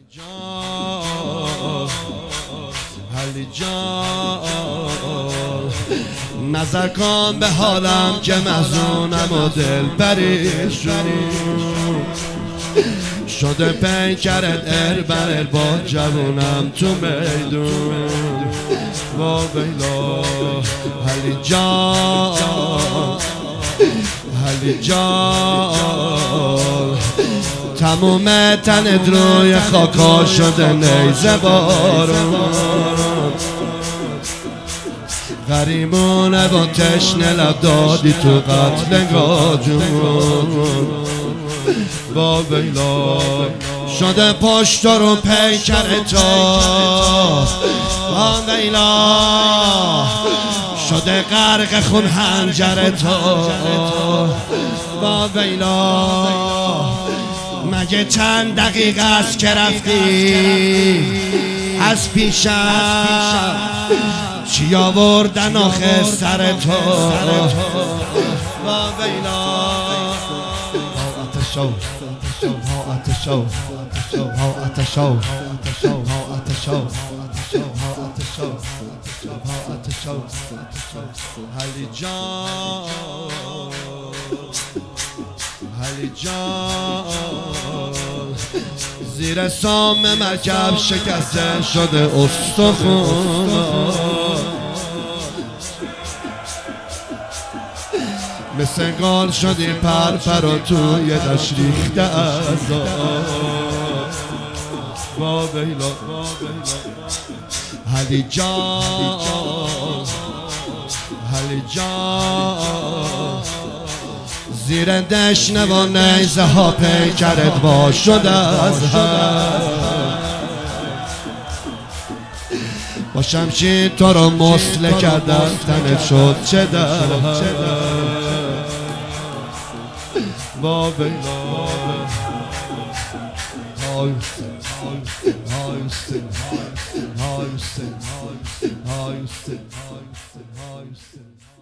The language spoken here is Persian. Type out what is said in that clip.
علی جان نظر کن به حالم که محزونم و دل پریشون شده پیکرت بر با جوونم تو میدون وا ویلا علی جان علی جان تموم تنت روی خاکا شده نیزه بارون غریمونه و تشنه لب دادی تو قتلگاه جون با ویلا شده پشت رو پیکر تا با ویلا شده غرق خون حنجر تا با ویلا مگه چند دقیقه است که رفتی از پیشم چی آوردن آخه سر تو با ویلا آتشو آتشو آتشو آتشو علی جان علی جان زیر سام مرکب شکسته شده استخون مثل گال شدی پر و توی دشت ریخته از با ویلا علی جان علی جان زیر دشنه و نیزه ها پیکرت وا شده از هم با شمشیر تو رو مسله کردن تنت شد چه در با ویلا های